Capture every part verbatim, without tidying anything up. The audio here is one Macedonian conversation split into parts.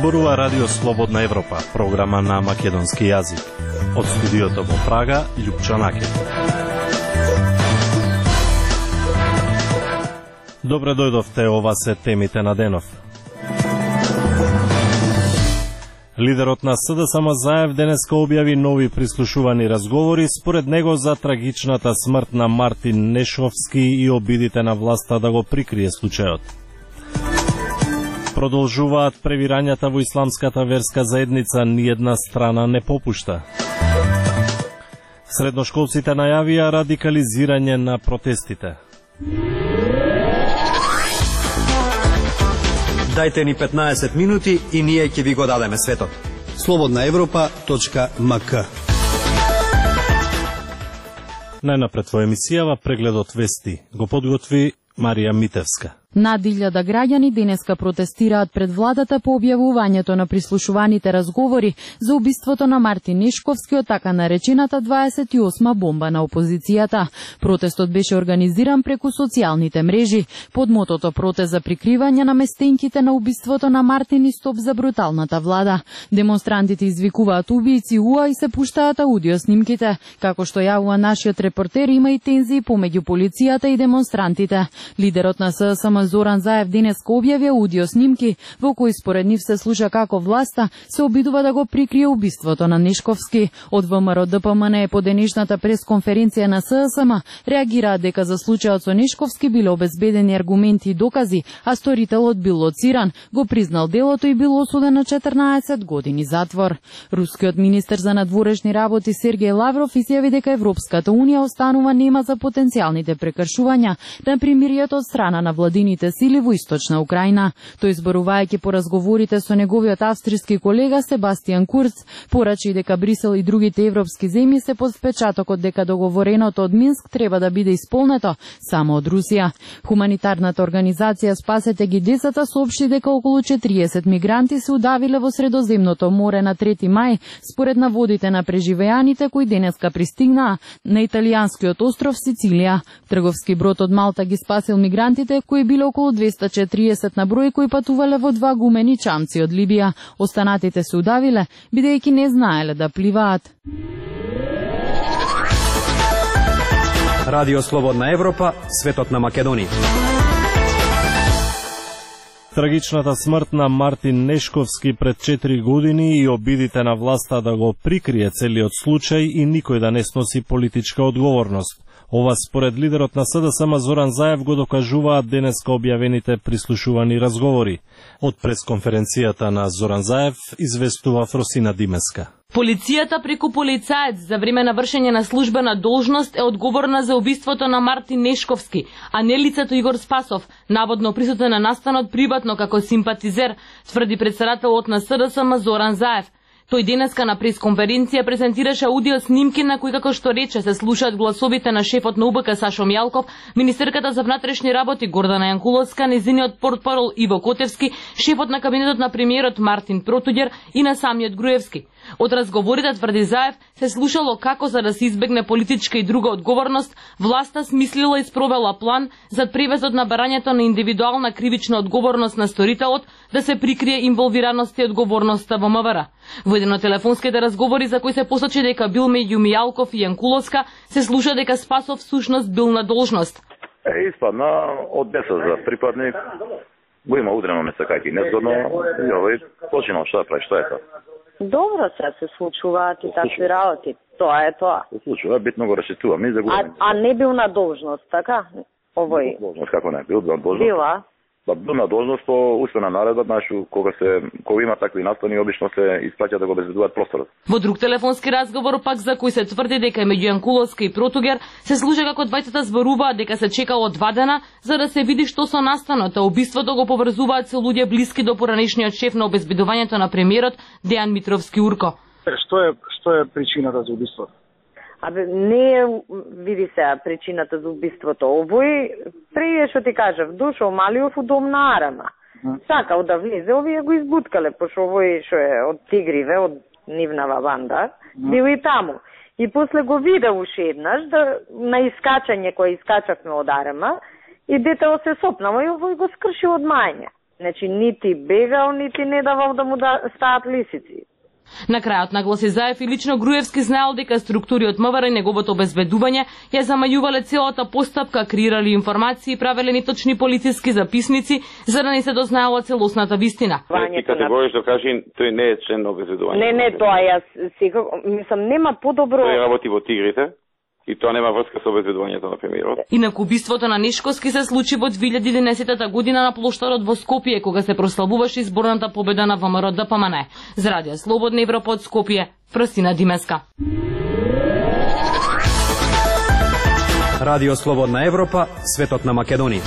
Зборува Радио Слободна Европа, програма на македонски јазик. Од студиото во Прага, Љупчо Накет. Добре дојдовте, ова се темите на денов. Лидерот на СДСМ Заев денеска објави нови прислушувани разговори според него за трагичната смрт на Мартин Нешковски и обидите на власта да го прикрие случајот. Продолжуваат превирањата во исламската верска заедница, ниедна страна не попушта. Средношколците најавија радикализирање на протестите. Дајте ни петнаесет минути и ние ќе ви го дадеме светот. слободна европа точка ем ка. Најнапред во емисијава прегледот вести го подготви Марија Митевска. Над илјада граѓани денеска протестираат пред владата по објавувањето на прислушуваните разговори за убиството на Мартин Нешковски од така наречената дваесет и осма бомба на опозицијата. Протестот беше организиран преку социјалните мрежи под мотото протест за прикривање на местенките на убиството на Мартин и стоп за бруталната влада. Демонстрантите извикуваат убијци уа и се пуштаат аудио снимките. Како што јавува нашиот репортер, има и тензии помеѓу полицијата и демонстрантите. Лидерот на СДСМ Зоран Заев денеска објави аудио снимки во кои според нив се слуша како власта се обидува да го прикрие убиството на Нешковски. Од ВМРО Д П М Н по денешната пресконференција на СДСМ реагираат дека за случајот со Нешковски биле обезбедени аргументи и докази, а сторителот бил лоциран, го признал делото и бил осуден на четрнаесет години затвор. Рускиот министер за надворешни работи Сергеј Лавров изјави дека Европската унија останува нема за потенцијалните прекршувања на примирието од страна на владините сили во источна Украина. Тој, зборувајќи по разговорите со неговиот австријски колега Себастијан Курц, порачи дека Брисел и другите европски земји се под впечатокот дека договореното од Минск треба да биде исполнето само од Русија. Хуманитарната организација Спасете ги децата соопшти дека околу четириесет мигранти се удавиле во Средоземното море на трети мај, според наводите на преживеаните кои денеска пристигнаа на италијанскиот остров Сицилија. Трговски брод од Малта ги спасил мигрантите кои биле околу двеста и четириесет на број кои патувале во два гумени чамци од Либија. Останатите се удавиле, бидејќи не знаеле да пливаат. Радио Слободна Европа, светот на Македонија. Трагичната смрт на Мартин Нешковски пред четири години и обидите на власта да го прикрие целиот случај и никој да не сноси политичка одговорност. Ова според лидерот на СДСМ Зоран Заев го докажуваат денеска објавените прислушувани разговори. Од пресконференцијата на Зоран Заев известува Фросина Димеска. Полицијата преку полицаец за време на вршење на службена должност е одговорна за убиството на Мартин Нешковски, а не лицето Игор Спасов, наводно присутен на настанот приватно како симпатизер, тврди председателот на СДСМ Зоран Заев. Тој денеска на пресконференција презентираше аудио снимки на кои, како што рече, се слушаат гласовите на шефот на У Б К Сашо Мјалков, министерката за внатрешни работи Гордана Јанкуловска, незиниот портпарол Иво Котевски, шефот на кабинетот на премиерот Мартин Протуѓер и на самиот Груевски. Од разговорите, тврди Заев, се слушало како за да се избегне политичка и друга одговорност, власта смислила и спровела план за превезот на барањето на индивидуална кривична одговорност на сторителот, да се прикрие инволвираноста и одговорноста во М В Р. Во еден од телефонските разговори за кои се посочи дека бил меѓу Мијалков и Јанкуловска, се слуша дека Спасов всушност бил на должност. Е, испадна од деса за припадник, го има удрено не сакајки незгодно, и овој починал што да прави, што е тоа? Добро се се случуваат и такви работи. Тоа е тоа. Се случува, битно го расчитувам, не загубам. А, а не бил на должност, така? Овој. Должност како не бил, бил на должност. Била. Ба бил на должност по уствена наредба, знаеш, кога се кога има такви настани, обично се исплаќа да го обезбедуваат просторот. Во друг телефонски разговор пак за кој се тврди дека меѓу Јанкуловска и Протуѓер се слуша како двајцата зборуваат дека се чекало два дена за да се види што со настанот, а убиството го поврзуваат со луѓе блиски до поранешниот шеф на обезбедувањето на премиерот Дејан Митровски Урко. Што е што е причината за убиството? Абе, не е, види се, причината за убиството. Овој, преје што ти кажав, дошол Малиов у дом на Арама. Сакал да влезе, овие го избуткале, пошто овој што е од Тигриве, од нивнава банда, бил и таму. И после го видел уште еднаш, да, на искачање кој искачавме од Арама, и детево се сопнало и овој го скрши од мајње. Значи, нити бегал, нити не давал да му да стаат лисици. На крајот нагласи Заев и лично Груевски знаел дека структури од МВР и неговото обезбедување ја замајувале целата постапка, креирали информации, правеле неточни полициски записници, за да не се дознаела целосната вистина. Ти категорично кажи, тој не е член на обезбедување. Не, не, тоа јас секако, мислам, нема подобро... Тој работи во Тигрите. И тоа нема врска со обезбедувањето на премиерот. Инаку убиството на Нешковски се случи во две илјади и единаесета година на плоштадот во Скопје, кога се прославуваше изборната победа на ВМРО Д П М Н. За Радио Слободна Европа од Скопје, Фрсина Димеска. Радио Слободна Европа, светот на Македонија.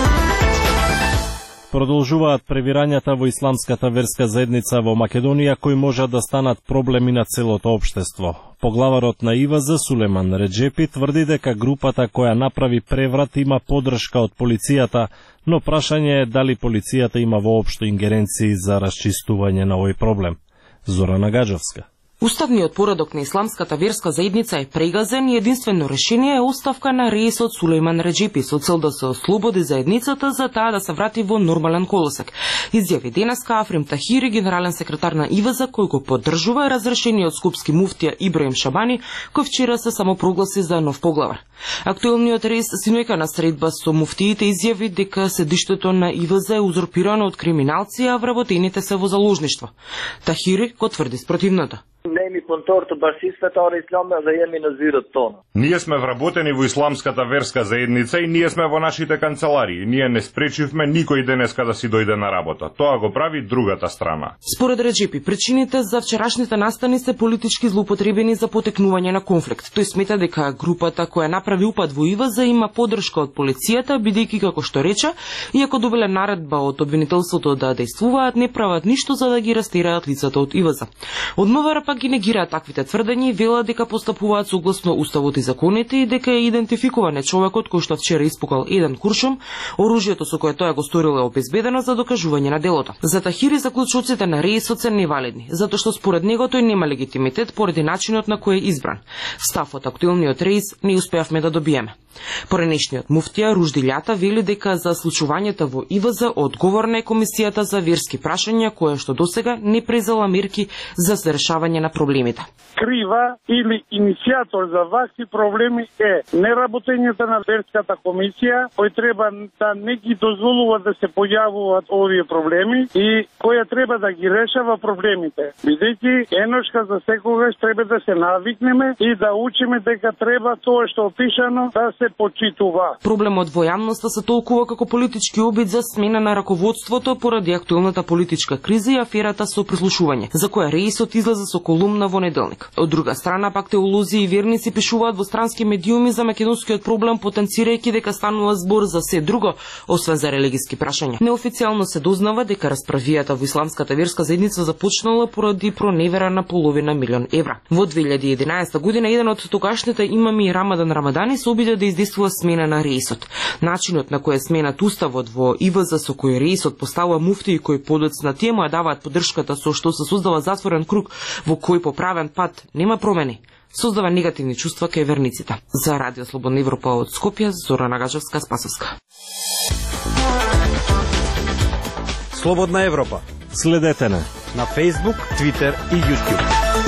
Продолжуваат превирањата во исламската верска заедница во Македонија, кои можат да станат проблеми на целото општество. Поглаварот на И В З Сулеман Реджепи тврди дека групата која направи преврат има поддршка од полицијата, но прашање е дали полицијата има воопшто ингеренции за расчистување на овој проблем. Зорана Гаджовска. Уставниот поредок на исламската верска заедница е прегазен и единствено решение е оставка на реисот Сулейман Реджепи со цел да се ослободи заедницата за таа да се врати во нормален колосек. Изјави денеска Африм Тахири, генерален секретар на И В З, кој го поддржува разрешениот скопски муфтија Ибраим Шабани, кој вчера се самопрогласи за нов поглавар. Актуелниот рейс синоќа на средба со муфтиите изјави дека седиштето на И В З е узурпирано од криминалци, а вработените се во заложништво. Тахири го тврди спротивното. Неми конторто баш исветари ислама за јеми назират тона. Ние сме вработени во исламската верска заедница и ние сме во нашите канцеларии. Ние не спречивме никој денеска да си дојде на работа. Тоа го прави другата страна. Според Реджепи, причините за вчерашните настани се политички злоупотребени за потекнување на конфликт. Тој смета дека групата која направи упад во И В З има поддршка од полицијата, бидејќи како што рече, иако добиле наредба од обвинителството да действуваат, не прават ништо за да ги растераат лицата од И В З. Од МВР пак ги негираат таквите тврдења и велат дека постапуваат согласно уставот и законите и дека е идентификуван човекот кој што вчера испукал еден куршум, оружјето со кое тоа го сторил е обезбедено за докажување на делото. За Тахири заклучоците на реисот се невалидни, затоа што според него тој нема легитимитет поради начинот на кој е избран. Став од актуелниот реис не успеавме да добиеме. Поранешниот муфтија Ружди Љата вели дека за случувањето во И В З одговорна е комисијата за верски прашања, која што досега не презела мерки за решавање на проблемите. Крива или иницијатор за вакви проблеми е неработењето на верската комисија, кој треба да не ги дозволува да се појавуваат овие проблеми и која треба да ги решава проблемите. Бидејќи еношка за секогаш треба да се навикнеме и да учиме дека треба тоа што опишано да се почитува. Проблемот во јавноста се толкува како политички обид за смена на раководството поради актуелната политичка криза и аферата со прислушување, за која реисот излезе со колумна во неделник. Од друга страна, пак теолози и верници пишуваат во странски медиуми за македонскиот проблем, потенцирајќи дека станува збор за се друго, освен за религиски прашања. Неофицијално се дознава дека расправијата во исламската верска заедница започнала поради проневера на половина милион евра. Во две илјади и единаесета година еден од тогашните имами Рамадан Рамадани се обиде да издействува смена на реисот. Начинот на кој е сменат уставот во И В З со кој реисот поставува муфти и кој подоцна тие му ја даваат поддршката со што се создава затворен круг во кој по правен пат нема промени, создава негативни чувства кај верниците. За Радио Слободна Европа од Скопје, Зорана Гаджевска, Спасовска. Слободна Европа. Следете на на Facebook, Twitter и YouTube.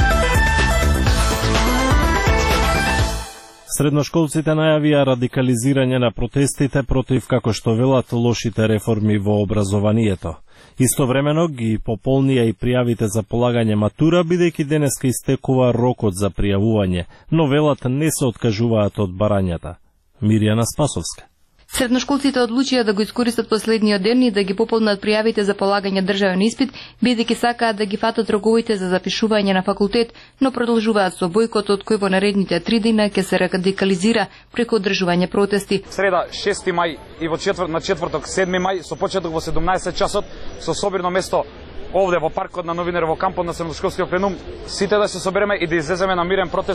Средношколците најавија радикализирање на протестите против, како што велат, лошите реформи во образованието. Истовремено ги пополнија и пријавите за полагање матура, бидејќи денеска истекува рокот за пријавување, но велат не се откажуваат од барањата. Мирјана Спасовска. Средношколците одлучија да го искористат последниот ден и да ги пополнат пријавите за полагање државен испит, бидејќи сакаат да ги фатат роковите за запишување на факултет, но продолжуваат со бојкотот кој во наредните три дена ќе се радикализира преку одржување протести. Среда шести мај и во четврт, на четврток седми мај со почеток во седумнаесет часот со собирно место овде во паркот на новинар во кампот на средношколскиот пленум, сите да се собереме и да излеземе на мирен протест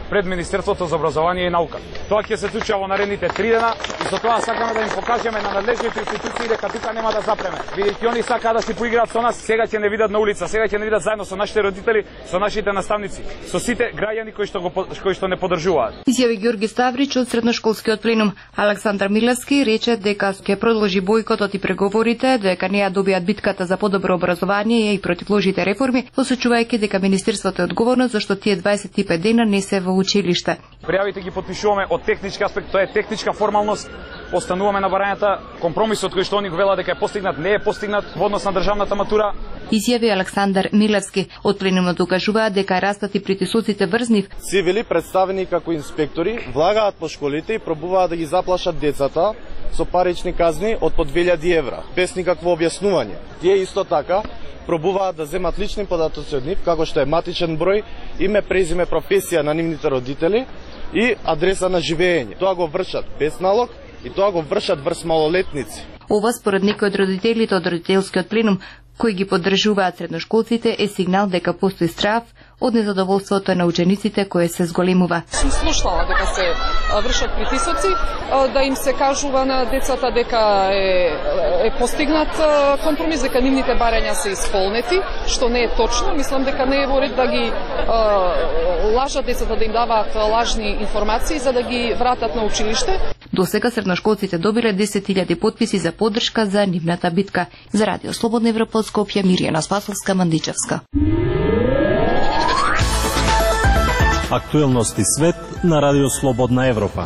пред Министерството за образование и наука. Тоа ќе се случи во наредните три дена и со тоа сакаме да им покажеме на надлежните институции дека тука нема да запреме. Бидејќи они сакаат да си поиграат со нас, сега ќе не видат на улица, сега ќе не видат заедно со нашите родители, со нашите наставници, со сите граѓани кои што го кои што не поддржуваат. Изјави Ѓорги Ставрич од средношколскиот пленум. Александар Милевски рече дека ќе продолжи бојкотот и преговорите, дека не ја добијат битката за подобро образование и против ложите реформи, посочувајќи дека Министерството е одговорно зашто тие дваесет и пет дена не се во училиште. Пријавите ги потпишуваме од технички аспект, тоа е техничка формалност. Остануваме на барањата, компромисот кој што они го велат дека е постигнат, не е постигнат во однос на државната матура. Изјави Александар Милевски. Од пленумот укажуваат дека растат и притисоците врз нив. Цивили представени како инспектори влагаат по школите и пробуваат да ги заплашат децата со парични казни од по две илјади евра, без никакво објаснување. Тие исто така пробуваат да земат лични податоци од нив, како што е матичен број, име, презиме, професија на нивните родители и адреса на живење. Тоа го вршат без налог и тоа го вршат врз малолетници. Ова според некои од родителите од родителскиот пленум кои ги поддржуваат средношколците е сигнал дека постои страв од незадоволството на учениците кое се зголемува. Сум слушнала дека се вршат притисоци, да им се кажува на децата дека е, е постигнат компромис, дека нивните барања се исполнети, што не е точно. Мислам дека не е во ред да ги е, лажат децата, да им даваат лажни информации за да ги вратат на училиште. До сега средношколците добиле десет илјади потписи за поддршка за нивната битка. За Радио Слободна Европа од Скопје, Миријана Спасовска, Мандичевска. Актуелности свет на Радио Слободна Европа.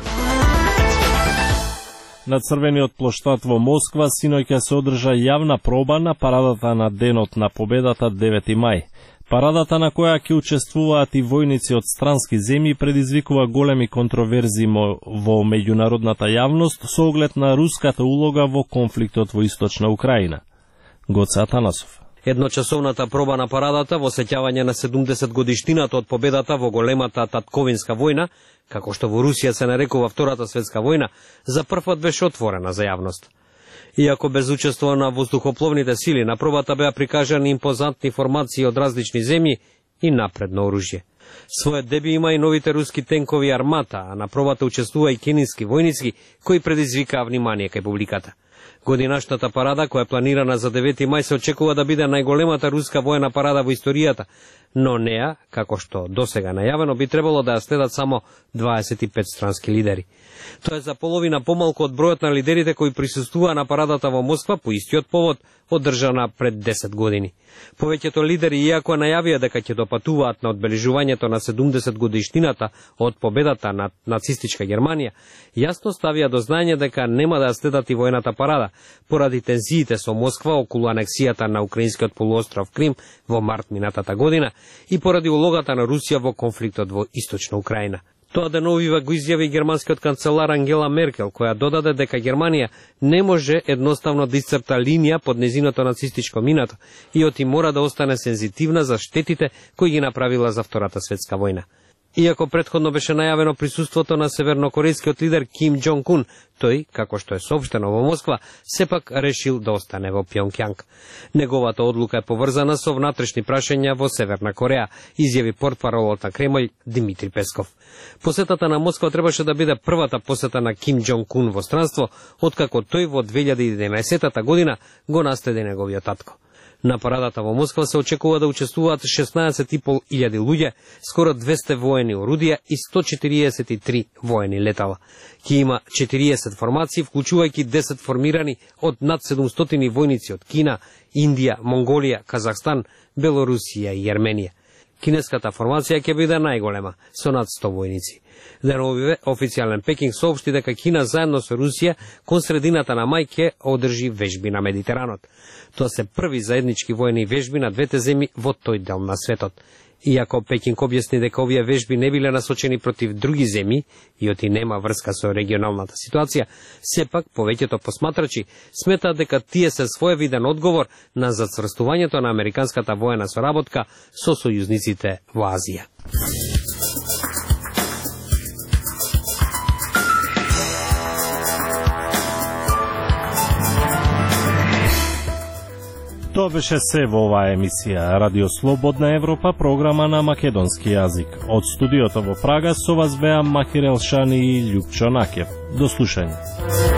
На Црвениот плоштад во Москва синоќ ќе се одржа јавна проба на парадата на Денот на победата девети мај. Парадата на која ќе учествуваат и војници од странски земји предизвикува големи контроверзии во меѓународната јавност со оглед на руската улога во конфликтот во Источна Украина. Гоце Атанасов. Едночасовната проба на парадата во сеќавање на седумдесет годиштината од победата во големата татковинска војна, како што во Русија се нарекува Втората светска војна, за прв пат беше отворена за јавност. Иако без учество на воздухопловните сили, на пробата беа прикажани импозантни формации од различни земји и напредно оружје. Својот деби има и новите руски тенкови Армата, а на пробата учествува и кенијски војници кои предизвикаа внимание кај публиката. Годинашната парада, која е планирана за девети мај, се очекува да биде најголемата руска воена парада во историјата, но неа, како што досега најавено, би требало да ја следат само дваесет и пет странски лидери. Тоа е за половина помалку од бројот на лидерите кои присуствуваа на парадата во Москва по истиот повод, одржана пред десет години. Повеќето лидери, иако најавија дека ќе допатуваат на одбележувањето на седумдесет годишнината од победата над нацистичка Германија, јасно ставија до знаење дека нема да ја следат и воената парада, поради тензиите со Москва околу анексијата на украинскиот полуостров Крим во март минатата година и поради улогата на Русија во конфликтот во Источна Украина. Тоа деновива го изјави германскиот канцелар Ангела Меркел, која додаде дека Германија не може едноставно да исцрта линија под незиното нацистичко минато и оти мора да остане сензитивна за штетите кои ги направила за Втората светска војна. Иако претходно беше најавено присуството на севернокорејскиот лидер Ким Џонг Ун, тој, како што е соопштено во Москва, сепак решил да остане во Пјонкјанг. Неговата одлука е поврзана со внатрешни прашања во Северна Кореја, изјави портпаролот на Кремљ Димитри Песков. Посетата на Москва требаше да биде првата посета на Ким Џонг Ун во странство, откако тој во две илјади и единаесетта година го наследи неговиот татко. На парадата во Москва се очекува да учествуваат шеснаесет и пол илјади луѓе, скоро двесте воени орудија и сто четириесет и три воени летала. Ки има четириесет формации, вклучувајќи десет формирани од над седумстотини војници од Кина, Индија, Монголија, Казахстан, Белорусија и Јерменија. Кинеската формација ќе биде најголема, со над сто војници. Деновиве, официјален Пекинг соопшти дека Кина заедно со Русија кон средината на мај ќе одржи вежби на Медитеранот. Тоа се први заеднички воени вежби на двете земји во тој дел на светот. Иако Пекинг објасни дека овие вежби не биле насочени против други земји и оти нема врска со регионалната ситуација, сепак повеќето посматрачи сметаат дека тие се своевиден одговор на зацврстувањето на американската воена соработка со сојузниците во Азија. Тоа Тоа беше се во оваа емисија Радио Слободна Европа, програма на македонски јазик. Од студиото во Прага со вас беа Махир Елшани и Љупчо Накев. До слушање.